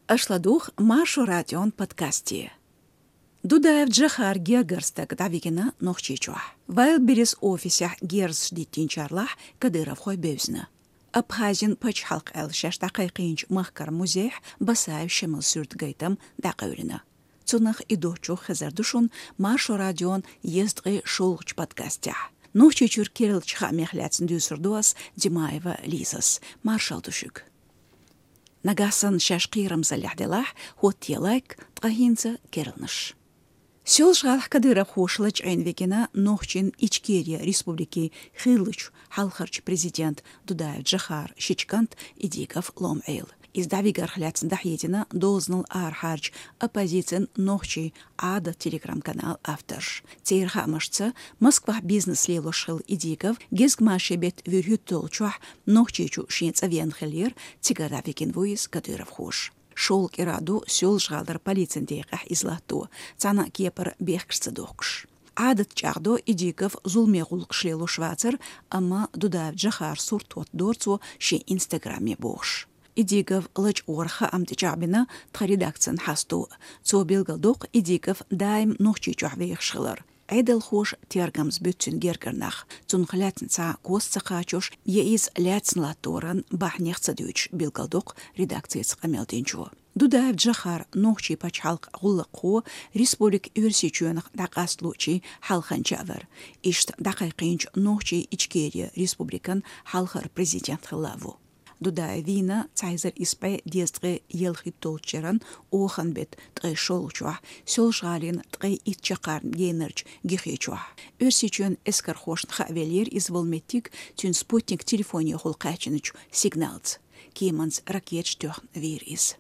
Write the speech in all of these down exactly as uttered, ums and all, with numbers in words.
Ашладух Машу радион подкасте. Дудаев Джахар Геогерстак Давигина Нохчичуах. Вайл Берес офисях Герс Дитинчарлах Кадыров Хой Бевзна. Абхазин Пачхалк Эл Шаш Дакайкинч Махкар Музех Басаев Шемел Сюрт Гайтам Дакаврина. Цунах идочу Хазардушун Машу радион ездгы шолгч подкастях. Нохчичур Кирилл Чхамехляцн Дюсердуас Димаева Лизас. Маршал Душук. Нагасан шашқирам заляхдалах хотелайк тгахинца кернаш. Сел шалх Кадыров хошлач айнвекена нохчин Ичкерия республики Хилыч халхарч президент Дудаев Джахар Шичкант Идиков Ломейл. Из Давигар хляцн дахедина дознал архарч оппозицион нохчи ада телеграм-канал авторш. Цейрхамашца Москва бизнес лелошхил Идиков гезгмашебет вюрхютолчуах нохчичу шинцавен хелер цигадавикин вуиз Кадыров хош. Шол кираду сел жгалдар полицендейгах излату цана кепар бехкшца дохкш. Адат чагдо Идиков зулмегулк шлелу швацер, ама Дудаев Джахар суртот дорцу ши инстаграме бохш. Идиков лач орха амтичабина тхаредакцин хасту. Цо билгалдук Идиков дайм нохчичуах вейхшхилар. Айдал хош тергамс бүтсін гергернах. Цун хлятн ца косца қачуш ейз ляцн латоран бахнехца дүйч билгалдук редакцияц қамелденчу. Дудаев Джахар нохчи пачхалк гуллақу республик версичуянах дақаслучи халханчавар. Ишт дақайқинч нохчи Ичкерия республикан халхар президент хилаву. Дудаевина цайзер испай дездры елхи толчеран охан бет трей шолчуах, сёлжалин трей итчакарн генерч гихечуах. Өрсичуен эскар хошн хавелер из волметик тюн спутник телефоне холкачыныч сигналц. Кеманс ракет штёхн вирис.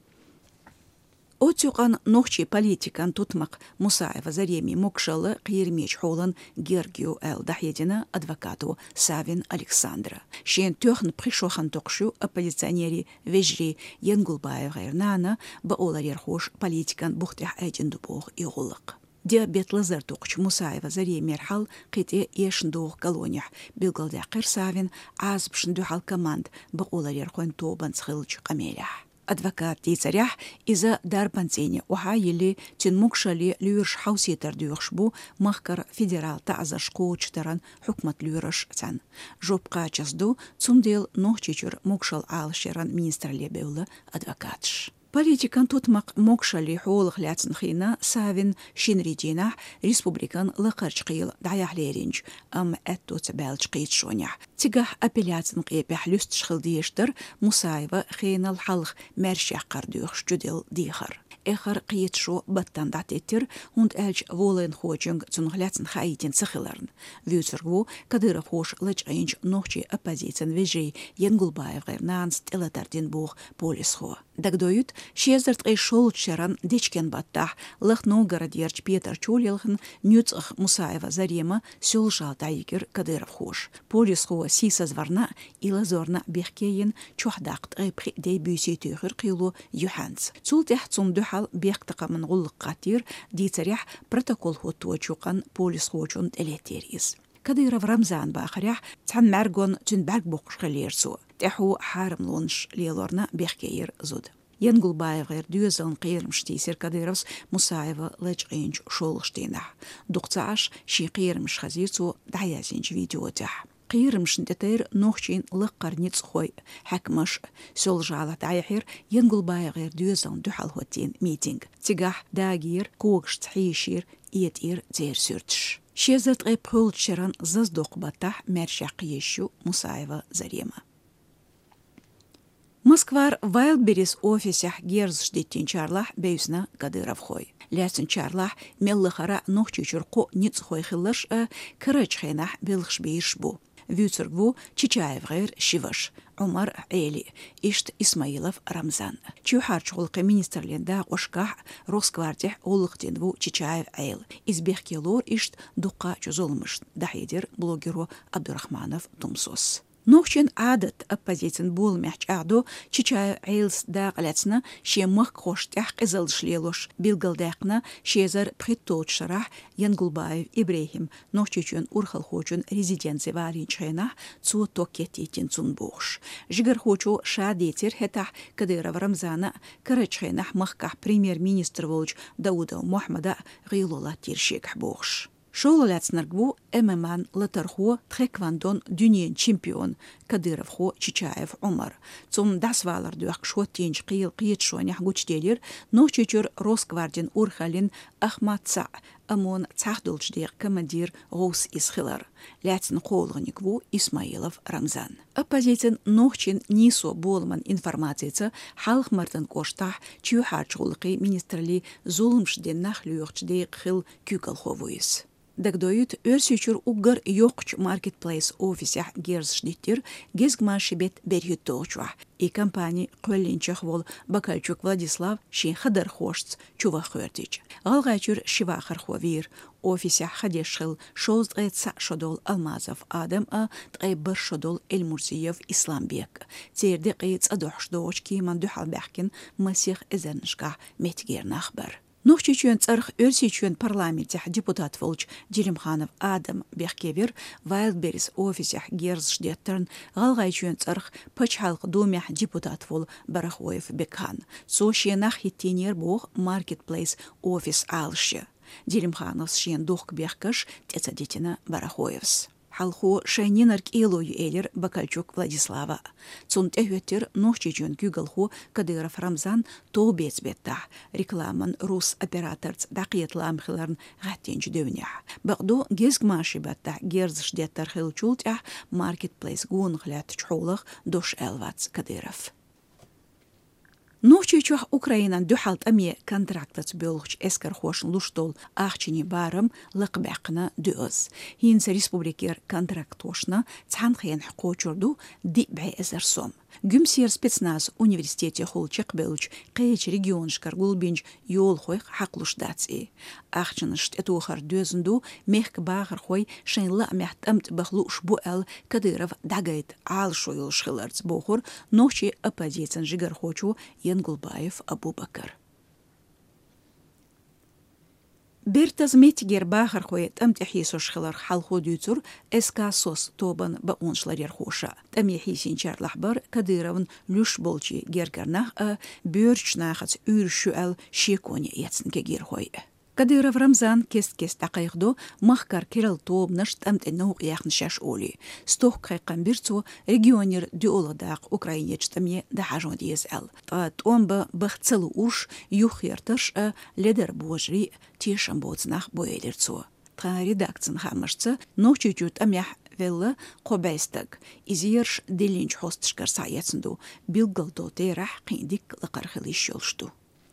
Отюкан нохчи политикан тутмак Мусаева Зареми Мокшалы Кирмеч Холан Гергию Эл Дахедина адвокату Савин Александра. Шен тёхн пришохан токшу оппозиционери Вежри Янгулбаев Гайрнана баоларер хош политикан бухтях айдин дубох и голык. Диабет лазар токч Мусаева Зареми Рхал ките ешндух колониях билгалдакыр Савин азбшндухал команд баоларер хон тобан схылч камелях. Адвокат дейцарях иза дарбанцене ухайли тинмукшали люрш хаусетер дюршбу махкар федерал таазашку чтаран хукмат люрш цан. Жопка часду цундел нохчичур мукшал алшеран министрле беулы адвокатш. Политикан тутмак мокшали холх ляцнхина Савин Шинридина республикан лакарчқил даяхлеринч ам этто цабалч қитшонях. Тигах апелляцн қепях люстшхил диештер Мусаева хейнал халх мершях кардюх жудел дихар. Эхар қиетшо баттан датеттер хунд элч волен хочинг цунхляцн хаитин цихиларн. Вюцергу Кадыров хош лач айнч нохчи оппозицион Вежи Янгулбаев гайрнанс телатардин бух полисхо. Дагдоют шезерт эй шолчеран дечкен баттах Лахновгород ерч Петр Чулелхн нюцах Мусаева Зарема сёлжал тайгер Кадыров хош. Полисхо сиса зварна и лазорна бехкеен чухдакт эй при дебюси тюхер қилу юханс. Цултех цумдух бехтака من غلق قاتير دي تريح بروتوكول هوتو چوقان بوليس خوچون اليتيريز كديرف رمزان باخريح تحن مارغون تن باك بوقش خليرسو تحو حارم لونش ليلورنا بيخكير زود ينقل باي غير دوزن قيرمشتي سير كديرفس مسايفة لجعينج شولشتينح دوقتاش شي قيرمش خزيرسو دعيازينج فيديو تح قيرمش نتتير نوخشين لقر نيتسخوي حكمش سولجالة دايحير ينقل باي غير دوزن دوحال هوتين ميتينج تيجاح داغير كوغش تحيشير إيتير تير سورتش شيزرت غي بولتشران زازدوق باتح مرشاقيشو مسايفة زريمة Москвар Вайлдберис офисях герз ждеттен чарлах бейсна Кадыров хой. Лясен чарлах меллахара нохчичурко ницхой хиллаш а карачхенах белхш бейшбу. Вюцергву Чичаев гайр шиваш. Умар Эли, Ишт Исмаилов Рамзан. Чухарчулка министрлинда Ошках Росгвардия Олухтинву Чичаев Эйл. Избехкелор Ишт Дука Чузолмышт. Дахидер блогеру Абдурахманов Тумсос. نوخشن عادت أبازيتن بول محج أعدو چيچاي عيلس داق لاتنا شي مخ خوش تح قزل شليلوش بيلقل داقنا شيزر بخيطوت شرح ينقل بايف إبراهيم نوخشيچون أورخل خوچون ريزيدنسي وارين چخينح تسو توكيتي تنسون بوش جگر خوچو شاديتر هتح كدير ورمزانا كرچخينح مخكح بريمير مينستر ولج داوود محمد غيلولا تيرشيك بوش شولالات نرجو أمامان لترخو تخيكواندون دنيا چمبيون كديرف خو چيچايف عمر ثم داس والر دوخ شو تينج قيل قيت شو نحجوش ديلير نو چيچور روسكواردين أورخالين أحمد سع أمون تحدلش دير كمدير غوس إسخلر لاتن قولغنيكو إسماعيلов رمزان أبازيتن نوخچين نيسو بولمن إنفورماتيца حالخ مرتن كوشتاح چيو حارچولقي مينسترلي زولمش دين نخليوخش دي خل كيكل خوويس دقدويت أرسيشور أوغر يوقش ماركت بليس أوفيسيح جيرز شديتر جيزغما شبيت بريوت توچوح إي كامباني قولينچخ وول بكالچوك فلاديسلاف شين خدر خوشت چووا خورتيج غالغاچور شواخر خووير أوفيسيح خديشخل شوز غيت سع شدول المازف آدم أ تغي بر شدول المرسيف إسلام بيك تير دي قيت أدوحش دوش كي من دوحال بحكين مسيخ إزنشكح متغير نخبر نوخچيچون царх өрсичون парламентях депутат волч Дилимханов Адам Бехкевер Вайлдберис офисях герзшдеттерн галгайчун царх пачхалк думях депутат вол Барахоев Бекхан сошенах хиттинер бог маркетплейс офис алшы Дилимханов шен дохк бехкаш тецадитина Барахоевс حلخو شاينينرك إيلو يؤلر بكالچوك فلاديسلاوا цун تهوتر نوخچيچون كوغلخو كديرف رمزان تو بيت بيتح ريكلامن روس операторц دقيت لامخلرن غاتينج دونيح بقدو جيزغ ماشي بتح جيرزش ديتر خلچولتح ماركت بليس گون خلات چحولخ دوش الواتس كديرف نوخچيچوح أوكراينان دوحالت أمي كونتراكتات بيولخش اسكر خوشن لوشتول آخچيني بارم لقبعقنا دوز هينس ريسبوبليكير كونتراكتوشنا تحنخين حقوچوردو دي بعي ازر سوم Гюмсер спецназ университете холчек белуч кайч регион шкаргул бинж йол хой хаклуш даци ахчнышт этухар дөзүнду мехк багыр хой шенла мехтамт бахлуш буэл кадыров дагайт ал шойл шхыларц бохур ночи оппозициян жигар хочу Янгулбаев Абубакар بيرتز ميتجير باخر خويت أم تحيسوش خلر حلخو ديوتور اسكاسوس توبن بأونشلر يرخوشا تم يحيسين شار لحبر كديرون لوش بولشي جيركرناخ أ بيرش ناخت أورشوال شيكوني يتسن كجير خوي كديرف رمزان كيست كيست دقيقدو مخكر كيرل توب نشت أمت إنه ياخن شاش أولي ستوخ قيقن بيرتو ريجيونير ديولا داق أوكراينية جتمية دا حاجون ديز أل تقوم ببختصلو أوش يوخيرتش أ لدر بوجري تيشن بوزناخ بويلرتو تقا ريداكتسن خامشتس نوچي جوت أميح ولا قبايستق إزيرش ديلينج هوستشكر سايتسندو بيلغلدو تيرح قينديك لقرخليش يولشتو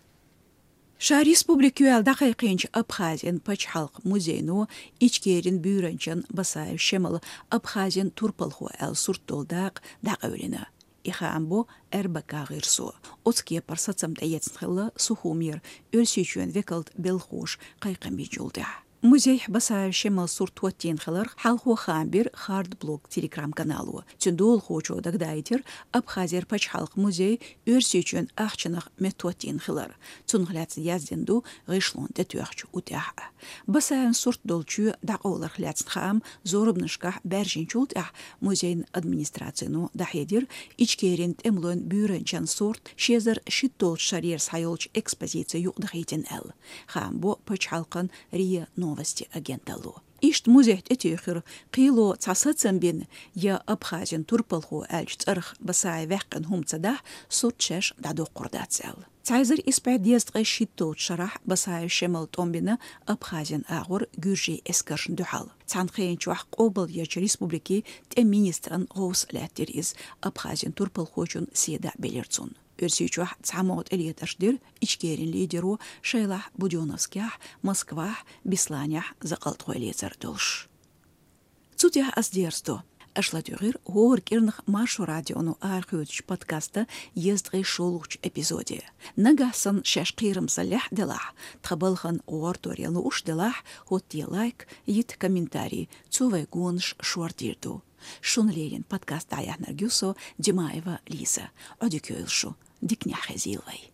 شا республикюэл дақайқинч Абхазиян пачхалq музейну ичкерин бюренчен басаев шемал Абхазиян турпалху әл сурттолдақ дақаулина. Ихаамбо әрбака ғирсу. Оцкия парсацам дәйетсінхілі сухумир өрсечуен векалд белхуш қайқамби жолда. Музей басаев шемал сурттуаттен хылар халху хамбир хард блог телеграм каналу. Тюндул хочу дагдайтер Абхазияр пачхалq музей өрсечуен ахчынақ метуаттен хылар. Цунғлят язденду ғишлон дәтуақчу утяға. Басаев сурт долчу дақолар хлятсн хам зорыбнышқақ бәржен чултяқ музейн администрацияну дахедер ичкерин темлон бюренчан сурт шезар шиттол шарьер сайолч экспозиция юқдахейтен әл. Хамбо пачхалqan рия новости агенталу. Ишт музейт этюхер қило цасацам бен я Абхазиян турпалху әлч царх басай вәққін хумцадах суртшеш дадо құрдацел. Цайзер испәдезд ғайшиттол шарах басай шемал томбина Абхазиян ағыр гүржи эскаршын дұхал. Цанқейн чуақ қобыл яч республики тем министран ғоус ләттеріз Абхазиян турпалхучун седа белерцун. Өрсичуах цамот элиеташдир ичкерин лидеру Шейлах Будёновских Москва Бесланях закалтхуэлецер долш. Цутях аздерсто Ашладюгир гор кирнах маршу радиону архиудч подкаста ездгай шолуч эпизоде. Нагасан шашкирам салях делах, тхабалхан уартуриалу уш делах, хот лайк, ит комментарий, цувай гонш шуартирду. Шунлеен подкаст Аяхнар Гюсо, Димаева Лиза. Одикюйлшу, дикняхе зилвай.